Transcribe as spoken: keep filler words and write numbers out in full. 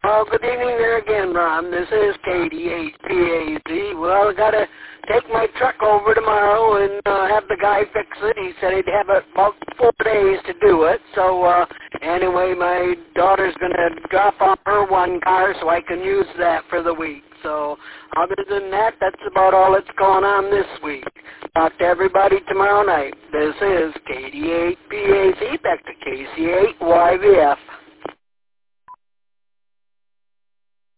Well, good evening there again, Ron. This is Katie, eight P A Z. Well, I got to take my truck over tomorrow and uh, have the guy fix it. He said he'd have it about four days to do it. So, uh, anyway, my daughter's going to drop off her one car so I can use that for the week. So, other than that, that's about all that's going on this week. Talk to everybody tomorrow night. This is Katie, eight P A Z, back to K C eight Y V F.